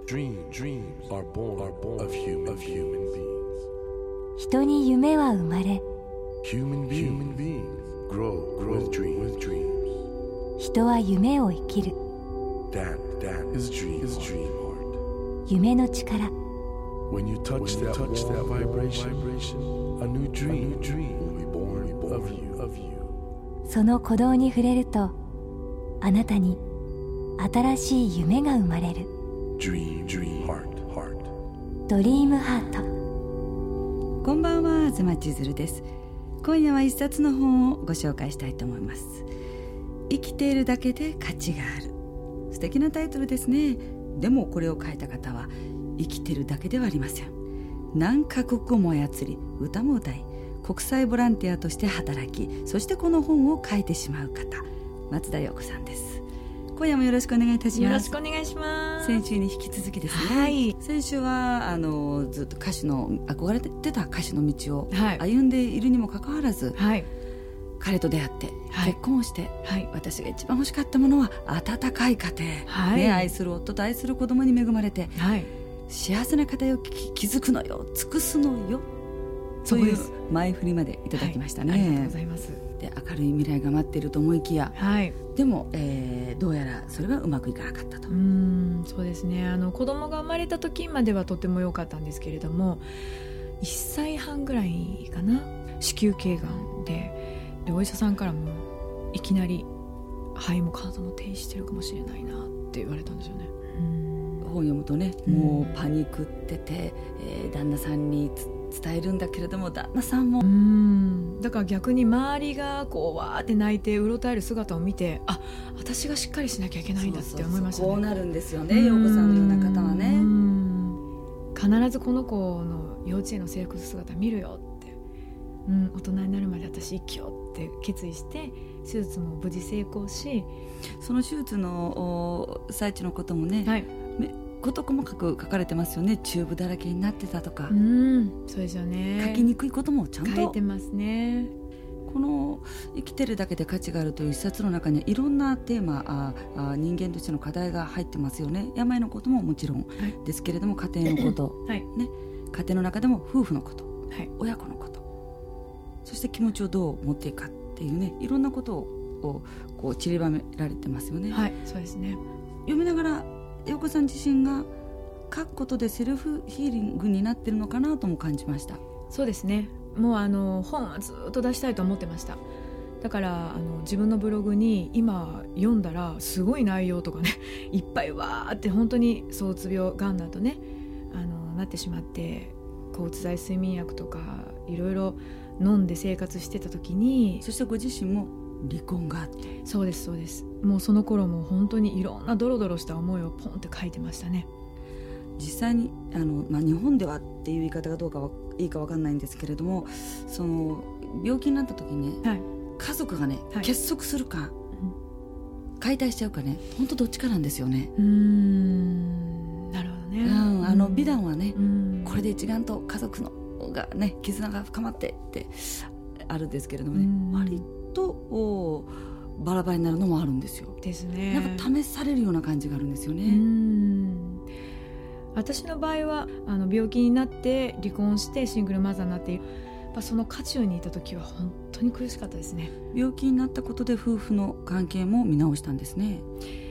Dreams are born of human beings. 人に夢は生まれ、 Human beings grow with dreams. 人は夢を生きる。 That is dream heart. 夢の力、 When you touch that vibration, a new dream will be born of you. その鼓動に触れると、あなたに新しい夢が生まれる。 Dream heart. ドリームハート。 こんばんは、東千鶴です。今夜は一冊の本をご紹介したいと思います。生きているだけで価値がある。素敵なタイトルですね。でもこれを書いた方は生きているだけではありません。何カ国語も操り、歌も歌い、国際ボランティアとして働き、そしてこの本を書いてしまう方、松田陽子さんです。今夜もよろしくお願いいたします。 よろしくお願いします。 先週に引き続きですね、 はい、 先週はずっと歌手の憧れてた歌手の道をはい歩んでいるにもかかわらず、 はい、 彼と出会って、 はい、 結婚をして、 はい、 私が一番欲しかったものは温かい家庭、 はいね、愛する夫と愛する子供に恵まれて、 はい、 幸せな家庭を築くのよ、尽くすのよ、そういう前振りまでいただきましたね、 はい、ありがとうございます。 で、明るい未来が待っていると思いきや、 はい、 でも、どうやらそれはうまくいかなかったと。 そうですね、子供が生まれた時まではとても良かったんですけれども、1歳半ぐらいかな、子宮頸がんでお医者さんからもいきなり肺も肝臓も停止してるかもしれないなって言われたんですよね。 本読むとね、もうパニクってて、旦那さんに伝えるんだけれども、旦那さんもだから逆に周りがこうわーって泣いてうろたえる姿を見て、あ、私がしっかりしなきゃいけないんだって思いましたね。 こうなるんですよね、陽子さんのような方はね。 必ずこの子の幼稚園の制服姿見るよって、大人になるまで私生きようって決意して、手術も無事成功し、 その手術の最中のこともね、はい、事細かく書かれてますよね。チューブだらけになってたとか、 そうですよね。 書きにくいこともちゃんと書いてますね。 この生きてるだけで価値があるという一冊の中にいろんなテーマ、人間としての課題が入ってますよね。病のことももちろんですけれども、家庭のこと、はい、ね、家庭の中でも夫婦のこと、はい、親子のこと、そして気持ちをどう持っていくかっていうね、いろんなことをこう散りばめられてますよね。 はい、そうですね。 読みながら陽子さん自身が書くことでセルフヒーリングになってるのかなとも感じました。 そうですね。もう本はずっと出したいと思ってました。だから自分のブログに今読んだらすごい内容とかねいっぱいわーって、本当にそううつ病、がんだとねなってしまって、抗うつ剤睡眠薬とかいろいろ飲んで生活してた時に、 そしてご自身も離婚があって。 そうですそうです。もうその頃も本当にいろんなドロドロした思いをポンって書いてましたね。 実際に日本ではっていう言い方がどうかいいか分かんないんですけれども、その病気になった時にね、はい、家族がね、はい、結束するか、解体しちゃうかね、本当どっちかなんですよね。 なるほどね。 美談はね、これで一丸と家族のがね、絆が深まってってあるんですけれどもね、割とバラバラになるのもあるんですよ。 ですね。 なんか試されるような感じがあるんですよね。 私の場合は病気になって離婚してシングルマザーになって、やっぱその渦中にいた時は本当に苦しかったですね。 病気になったことで夫婦の関係も見直したんですね。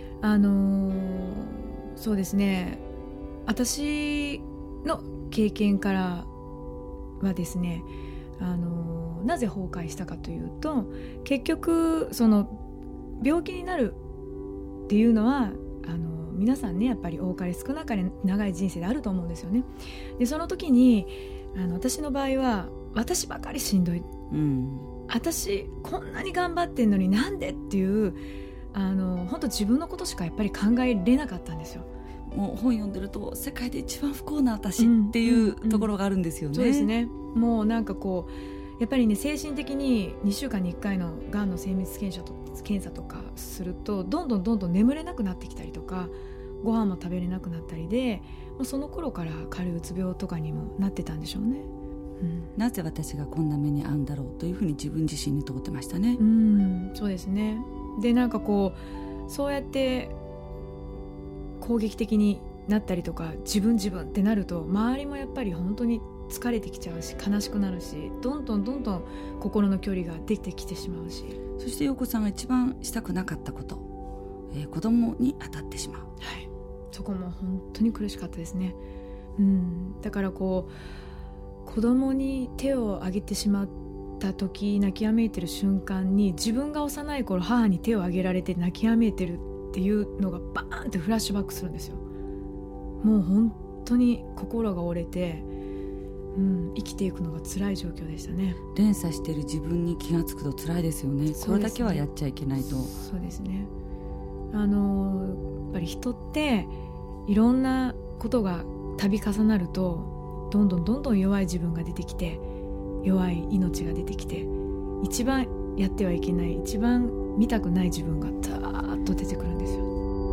そうですね。私の経験からはですね、なぜ崩壊したかというと、結局その病気になるっていうのは皆さんね、やっぱり多かれ少なかれ長い人生であると思うんですよね。で、その時に私の場合は私ばかりしんどい、私こんなに頑張ってんのになんでっていう本当自分のことしかやっぱり考えれなかったんですよ。 もう本読んでると世界で一番不幸な私っていうところがあるんですよね。 そうですね。もうなんかこうやっぱりね、精神的に2週間に1回のがんの精密検査とかするとどんどん眠れなくなってきたりとか、ご飯も食べれなくなったりで、もうその頃から軽いうつ病とかにもなってたんでしょうね。 なぜ私がこんな目に遭うんだろうというふうに自分自身に問ってましたね。 そうですね。で、なんかこうそうやって攻撃的になったりとか自分ってなると周りもやっぱり本当に疲れてきちゃうし悲しくなるしどんどん心の距離ができてきてしまうし、 そして陽子さんが一番したくなかったこと、子供に当たってしまう、 はい、そこも本当に苦しかったですね。だから子供に手を挙げてしまった時泣きわめいてる瞬間に自分が幼い頃母に手を挙げられて泣きわめいてるっていうのがバーンってフラッシュバックするんですよ。もう本当に心が折れて、生きていくのが辛い状況でしたね。 連鎖している自分に気がつくと辛いですよね。これだけはやっちゃいけないと。 そうですね。やっぱり人っていろんなことが度重なるとどんどん弱い自分が出てきて弱い命が出てきて一番やってはいけない一番見たくない自分がダーッと出てくるんですよ。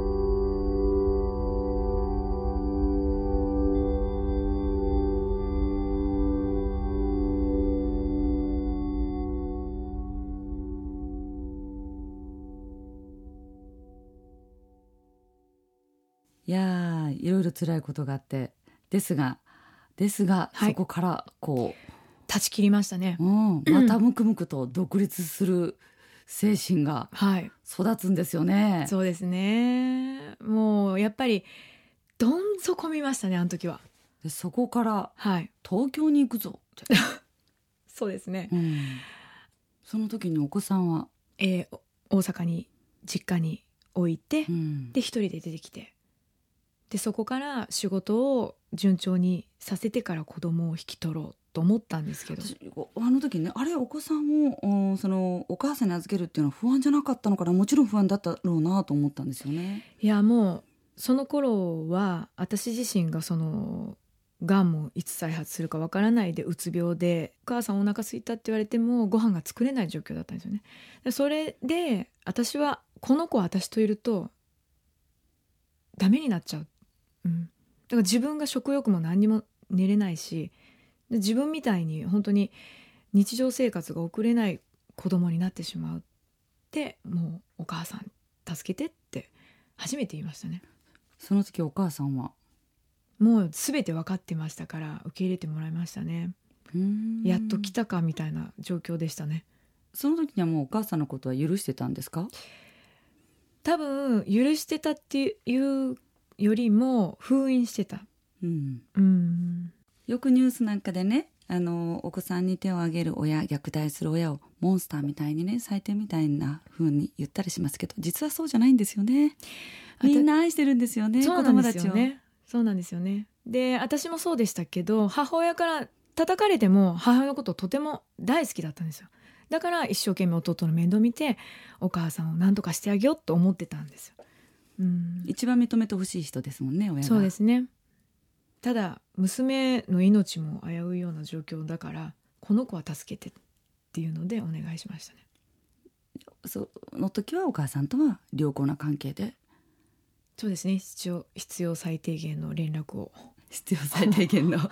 いやいろいろ辛いことがあってですが、はい、そこから断ち切りましたね、 またむくむくと独立する精神が育つんですよね、 そうですね。もうやっぱりどん底見ましたねあの時は。 でそこから、東京に行くぞってそうですね、 その時にお子さんは、 大阪に実家に置いて、で一人で出てきてでそこから仕事を順調にさせてから子供を引き取ろうと思ったんですけど、 私あの時ねお子さんをそのお母さんに預けるっていうのは不安じゃなかったのかな。もちろん不安だったろうなと思ったんですよね。 いやもうその頃は私自身がそのがんもいつ再発するかわからないでうつ病でお母さんお腹空いたって言われてもご飯が作れない状況だったんですよね。でそれで私はこの子は私といるとダメになっちゃう、だから自分が食欲も何にも寝れないし自分みたいに本当に日常生活が送れない子供になってしまうってもうお母さん助けてって初めて言いましたね。 その時お母さんはもう全て分かってましたから受け入れてもらいましたね。やっと来たかみたいな状況でしたね。 その時にはもうお母さんのことは許してたんですか？ 多分許してたっていうよりも封印してた、 よくニュースなんかでねお子さんに手を挙げる親虐待する親をモンスターみたいにね最低みたいな風に言ったりしますけど実はそうじゃないんですよね。みんな愛してるんですよね。 そうなんですよね。そうなんですよね。で私もそうでしたけど母親から叩かれても母親のことをとても大好きだったんですよ。だから一生懸命弟の面倒見てお母さんを何とかしてあげようと思ってたんですよ。 一番認めてほしい人ですもんね親が。 そうですね。ただ娘の命も危ういような状況だからこの子は助けてっていうのでお願いしましたね。 その時はお母さんとは良好な関係で。 そうですね。必要最低限の連絡を必要最低限の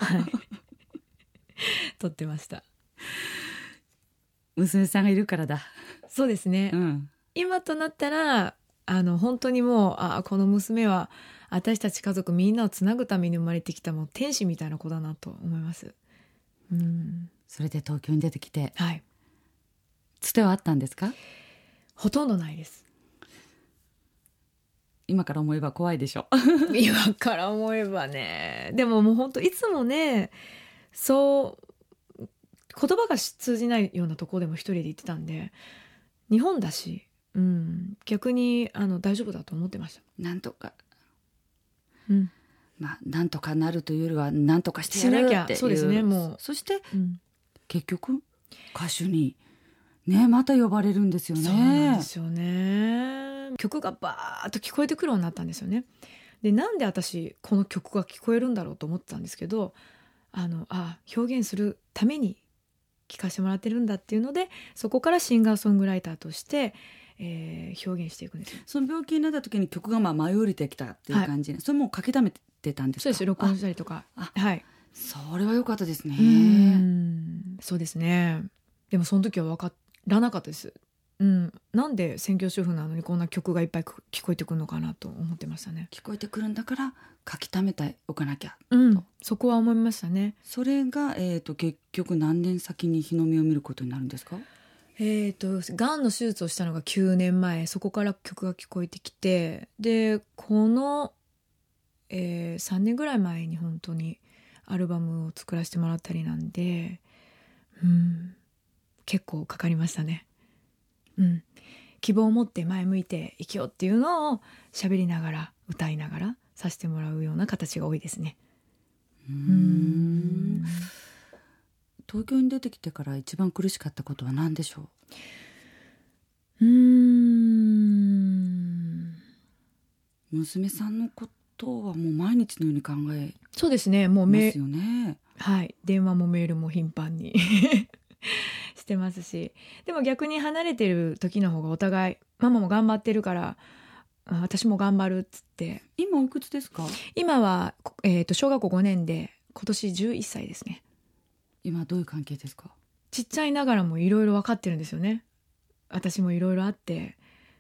取ってました。 娘さんがいるからだ。 そうですね、今となったら本当にもうこの娘は私たち家族みんなをつなぐために生まれてきたもう天使みたいな子だなと思います。 それで東京に出てきて、つてはあったんですか？ ほとんどないです。 今から思えば怖いでしょ今から思えばね。でももう本当いつもねそう言葉が通じないようなところでも一人で行ってたんで日本だし、逆に大丈夫だと思ってました。 なんとか、なんとかなるというよりはなんとかしてやるっていう。しなきゃ。 そうですね。もうそして、結局歌手にねまた呼ばれるんですよね。 そうなんですよね。曲がバーッと聞こえてくるようになったんですよね。でなんで私この曲が聞こえるんだろうと思ってたんですけど表現するために聴かせてもらってるんだっていうのでそこからシンガーソングライターとして、表現していくんですよ。 その病気になった時に曲が舞い降りてきたっていう感じで、それも書き溜めてたんですか？ そうです。録音したりとか。 それは良かったですね。 そうですね。でもその時は分からなかったです。 なんで専業主婦なのにこんな曲がいっぱい聞こえてくるのかなと思ってましたね。 聞こえてくるんだから書き溜めておかなきゃ、 そこは思いましたね。 それが、結局何年先に日の目を見ることになるんですか？ がんの手術をしたのが9年前、そこから曲が聞こえてきて、でこの、3年ぐらい前に本当にアルバムを作らせてもらったりなんで、結構かかりましたね。希望を持って前向いて生きようっていうのを喋りながら歌いながらさせてもらうような形が多いですね。 東京に出てきてから一番苦しかったことは何でしょう？娘さんのことはもう毎日のように考えそうですね。もうますよね。 はい、電話もメールも頻繁にしてますし、でも逆に離れてる時の方がお互いママも頑張ってるから私も頑張るっつって。 今おいくつですか？ 今は、小学校5年で今年11歳ですね。 今どういう関係ですか？ ちっちゃいながらもいろいろ分かってるんですよね。私もいろいろあって、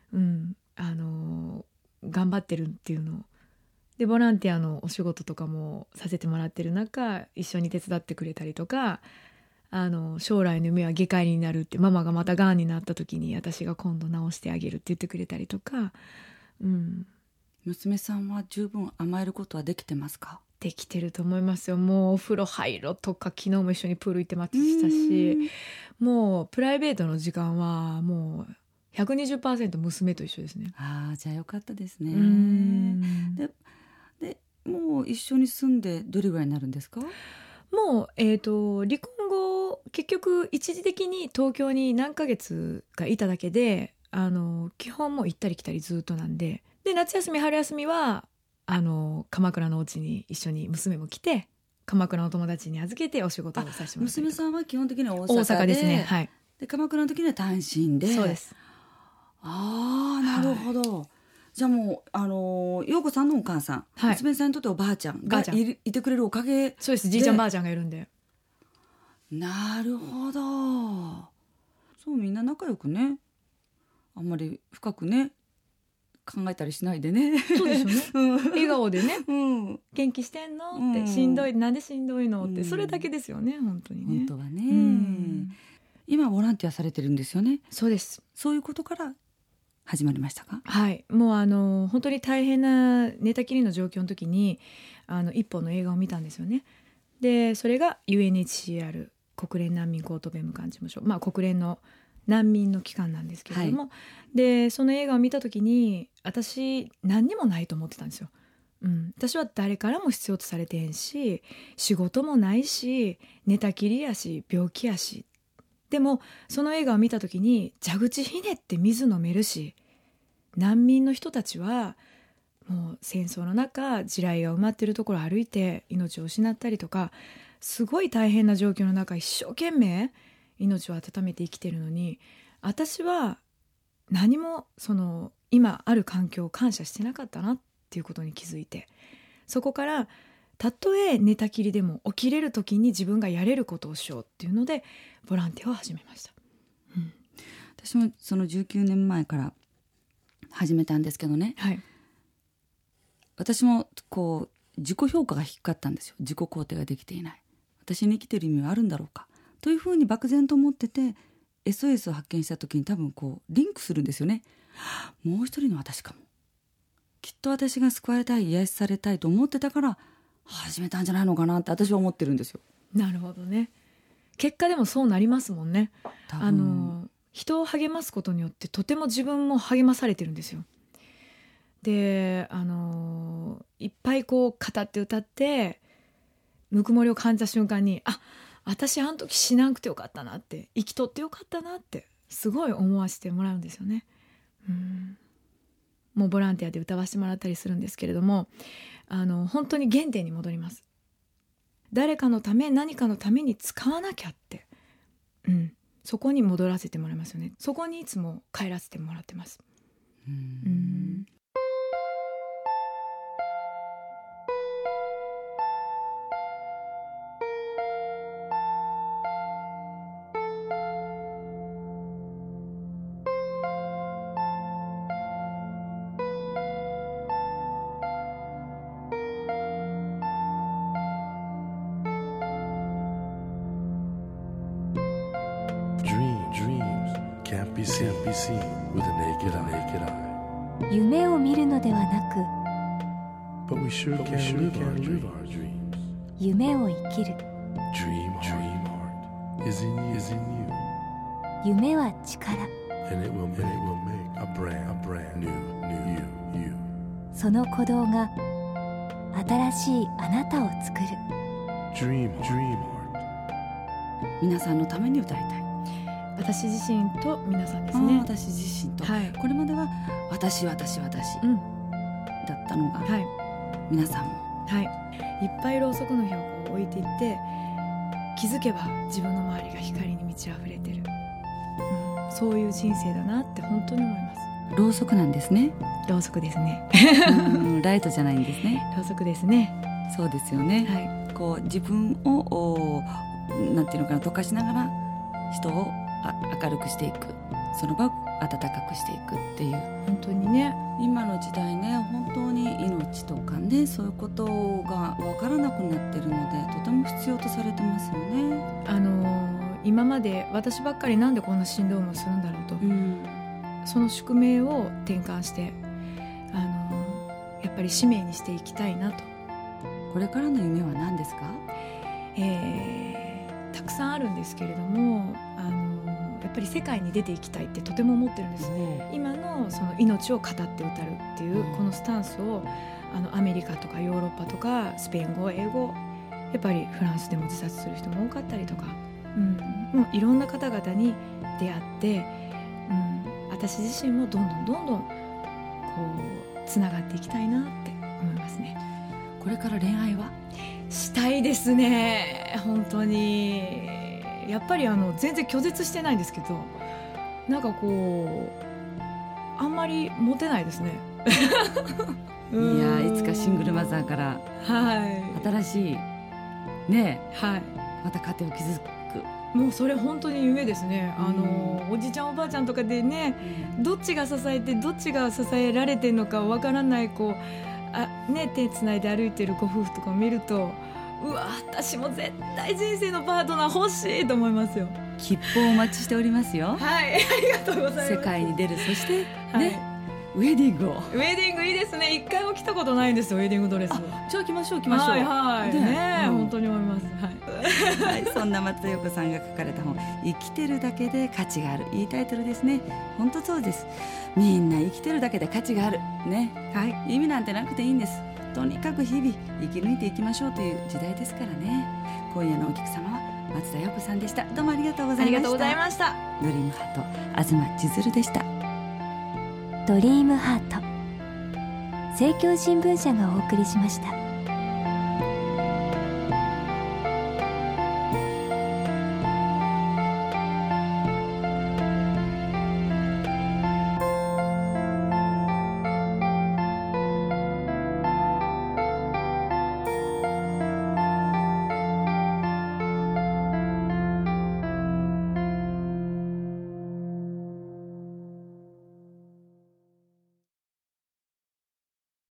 頑張ってるっていうので、ボランティアのお仕事とかもさせてもらってる中、一緒に手伝ってくれたりとか、将来の夢は外科医になるって、ママがまたがんになった時に私が今度治してあげるって言ってくれたりとか、 娘さんは十分甘えることはできてますか？ できてると思いますよ。もうお風呂入ろとか、昨日も一緒にプール行ってましたし、もうプライベートの時間はもう 120% 娘と一緒ですね。 じゃあよかったですね。でもう一緒に住んでどれぐらいになるんですか？ もう、離婚後結局一時的に東京に何ヶ月かいただけで、基本もう行ったり来たりずっとなんで、夏休み春休みは鎌倉のお家に一緒に娘も来て、鎌倉の友達に預けてお仕事をさせてもらったりとか。 娘さんは基本的には大阪ですね。はい。 で鎌倉の時には単身で。 そうです。 なるほど。じゃあもう陽子さんのお母さん、娘さんにとっておばあちゃんがいてくれるおかげで。 そうです。じいちゃんばあちゃんがいるんで。 なるほど。そう、みんな仲良くね、あんまり深くね考えたりしないでね。 そうですよね。笑顔でね、元気してんのって、しんどい、なんでしんどいのって、それだけですよね、本当にね。 本当はね。今ボランティアされてるんですよね。 そうです。 そういうことから始まりましたか？ はい、もう本当に大変な寝たきりの状況の時に一本の映画を見たんですよね。でそれが UNHCR 国連難民高等弁務官事務所、国連の難民の機関なんですけれども、でその映画を見た時に私何にもないと思ってたんですよ。私は誰からも必要とされてへんし、仕事もないし、寝たきりやし、病気やし。でもその映画を見た時に、蛇口ひねって水飲めるし、難民の人たちはもう戦争の中、地雷が埋まってるところを歩いて命を失ったりとか、すごい大変な状況の中一生懸命命を温めて生きてるのに、私は何もその今ある環境を感謝してなかったなっていうことに気づいて、そこからたとえ寝たきりでも起きれる時に自分がやれることをしようっていうのでボランティアを始めました。 私もその19年前から始めたんですけどね、私もこう自己評価が低かったんですよ。自己肯定ができていない、私に生きてる意味はあるんだろうかというふうに漠然と思ってて、 SOS を発見した時に多分こうリンクするんですよね。もう一人の私かも、きっと私が救われたい、癒しされたいと思ってたから始めたんじゃないのかなって私は思ってるんですよ。 なるほどね。結果でもそうなりますもんね。人を励ますことによってとても自分も励まされてるんですよ。でいっぱいこう語って歌ってぬくもりを感じた瞬間に、私あの時死ななくてよかったなって、生きとってよかったなってすごい思わせてもらうんですよね。もうボランティアで歌わせてもらったりするんですけれども、本当に原点に戻ります。誰かのため、何かのために使わなきゃって、そこに戻らせてもらいますよね。そこにいつも帰らせてもらってます。 be seen with a naked eye. 夢を見るのではなく、 But we sure can live our dreams. 夢を生きる。 Dream heart is in you. 夢は力。 And it will make a brand new you. その鼓動が新しいあなたを作る。 Dream heart. 皆さんのために歌いたい。 私自身と皆さんですね。 私自身と、 はい、 これまでは私、だったのが、 はい、 皆さんも、 はい、いっぱいろうそくの火をこう置いていって、気づけば自分の周りが光に満ち溢れてる、そういう人生だなって本当に思います。 ろうそくなんですね。 ろうそくですね。 ライトじゃないんですね。 ろうそくですね。 そうですよね、 はい、 こう自分をなんていうのかな、溶かしながら人を明るくしていく、その場を温かくしていくっていう、 本当にね、 今の時代ね、本当に命とかね、そういうことが分からなくなってるので、とても必要とされてますよね。 今まで私ばっかりなんでこんな振動もするんだろうと、その宿命を転換して、やっぱり使命にしていきたいなと。 これからの夢は何ですか？ たくさんあるんですけれども、やっぱり世界に出ていきたいってとても思ってるんです。今のその命を語って歌るっていうこのスタンスをアメリカとかヨーロッパとかスペイン語、英語、やっぱりフランスでも自殺する人も多かったりとか、もういろんな方々に出会って、私自身もどんどんこうつながっていきたいなって思いますね。 これから恋愛はしたいですね。本当にやっぱり全然拒絶してないんですけど、なんかこうあんまりモテないですね。 いや、いつかシングルマザーから、新しいね、また家庭を築く、 もうそれ本当に夢ですね。おじちゃんおばあちゃんとかでね、どっちが支えてどっちが支えられてるのかわからない手つないで歩いてるご夫婦とかを見ると、うわ、私も絶対人生のパートナー欲しいと思いますよ。 切符をお待ちしておりますよ。 はい、ありがとうございます。 世界に出る、そしてね、ウェディングを。 ウェディングいいですね。一回も着たことないんですよ、ウェディングドレス。 じゃあ着ましょう。 本当に思います。 はい、そんな松田陽子さんが書かれた本、生きてるだけで価値がある、いいタイトルですね。本当そうです。みんな生きてるだけで価値があるね、意味なんてなくていいんです。とにかく日々生き抜いていきましょうという時代ですからね。今夜のお客様は松田陽子さんでした。どうもありがとうございました。 ありがとうございました。 ドリームハート、東千鶴でした。 ドリームハート、政教新聞社がお送りしました。